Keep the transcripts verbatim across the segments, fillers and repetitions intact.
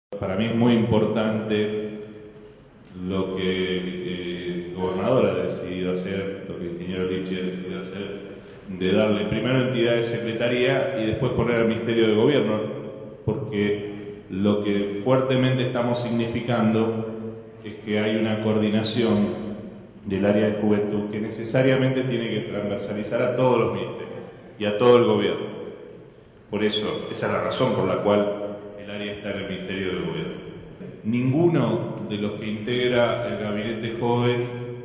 Para mí es muy importante lo que eh, el gobernador ha decidido hacer, lo que el ingeniero Lipchi ha decidido hacer, de darle primero entidad de secretaría y después poner al Ministerio de Gobierno, porque lo que fuertemente estamos significando es que hay una coordinación del área de juventud que necesariamente tiene que transversalizar a todos los ministerios y a todo el gobierno. Por eso, esa es la razón por la cual el área está en el Ministerio de Gobierno. Ninguno de los que integra el gabinete joven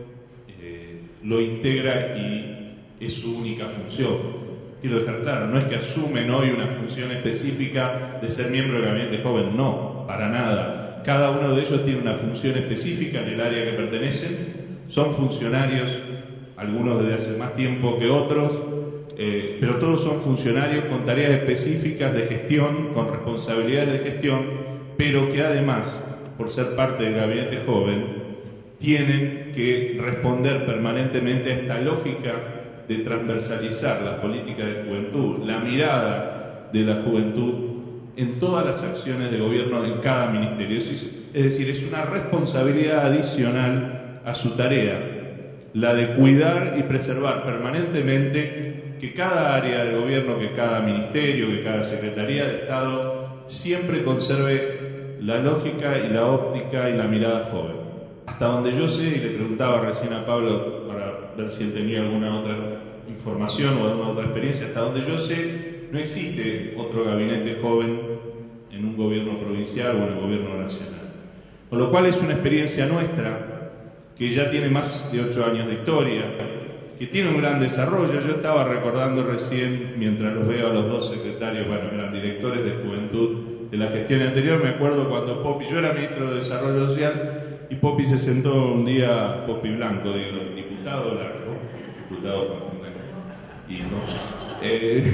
eh, lo integra y es su única función. Quiero dejar claro, no es que asumen hoy una función específica de ser miembro del gabinete joven, no, para nada. Cada uno de ellos tiene una función específica en el área que pertenecen, son funcionarios, algunos desde hace más tiempo que otros, eh, pero todos son funcionarios con tareas específicas de gestión, con responsabilidades de gestión, pero que además, por ser parte del gabinete joven, tienen que responder permanentemente a esta lógica de transversalizar las políticas de juventud, la mirada de la juventud en todas las acciones de gobierno en cada ministerio. Es decir, es una responsabilidad adicional a su tarea, la de cuidar y preservar permanentemente que cada área del gobierno, que cada ministerio, que cada secretaría de Estado siempre conserve la lógica y la óptica y la mirada joven. Hasta donde yo sé, y le preguntaba recién a Pablo para ver si él tenía alguna otra información o alguna otra experiencia, hasta donde yo sé, no existe otro gabinete joven en un gobierno provincial o en el gobierno nacional. Con lo cual es una experiencia nuestra que ya tiene más de ocho años de historia, que tiene un gran desarrollo. Yo estaba recordando recién, mientras los veo a los dos secretarios, bueno, eran directores de juventud de la gestión anterior, me acuerdo cuando Popi, yo era ministro de Desarrollo Social, y Popi se sentó un día, Popi Blanco, digo, diputado Blanco, diputado y no, eh,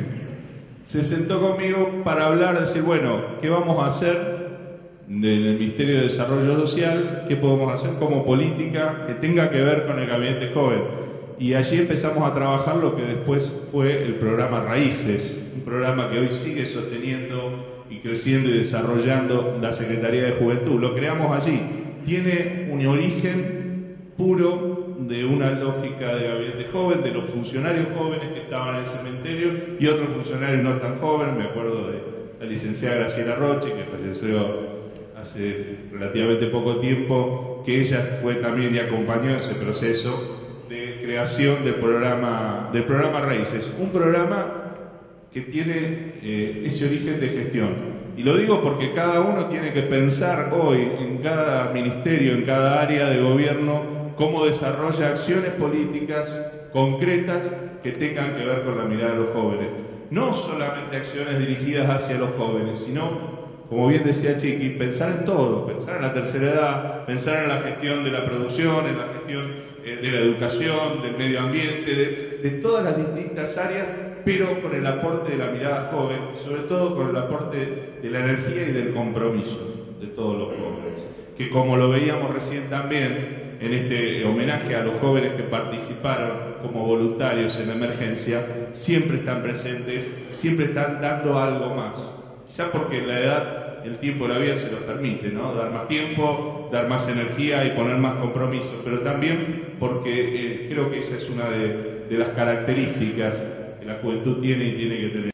se sentó conmigo para hablar, decir, bueno, ¿qué vamos a hacer en el Ministerio de Desarrollo Social? ¿Qué podemos hacer como política que tenga que ver con el gabinete joven? Y allí empezamos a trabajar lo que después fue el programa Raíces, un programa que hoy sigue sosteniendo y creciendo y desarrollando la Secretaría de Juventud. Lo creamos allí. Tiene un origen puro de una lógica de gabinete joven, de los funcionarios jóvenes que estaban en el cementerio y otros funcionarios no tan jóvenes. Me acuerdo de la licenciada Graciela Roche, que falleció hace relativamente poco tiempo, que ella fue también y acompañó ese proceso de creación del programa, del programa Raíces, un programa que tiene eh, ese origen de gestión. Y lo digo porque cada uno tiene que pensar hoy en cada ministerio, en cada área de gobierno, cómo desarrolla acciones políticas concretas que tengan que ver con la mirada de los jóvenes. No solamente acciones dirigidas hacia los jóvenes, sino, como bien decía Chiqui, pensar en todo, pensar en la tercera edad, pensar en la gestión de la producción, en la gestión eh, de la educación, del medio ambiente, de, de todas las distintas áreas, pero con el aporte de la mirada joven, sobre todo con el aporte de la energía y del compromiso de todos los jóvenes, que como lo veíamos recién también en este homenaje a los jóvenes que participaron como voluntarios en la emergencia, siempre están presentes, siempre están dando algo más. Quizás porque la edad, el tiempo de la vida se los permite, ¿no? Dar más tiempo, dar más energía y poner más compromiso, pero también porque eh, creo que esa es una de, de las características que la juventud tiene y tiene que tener.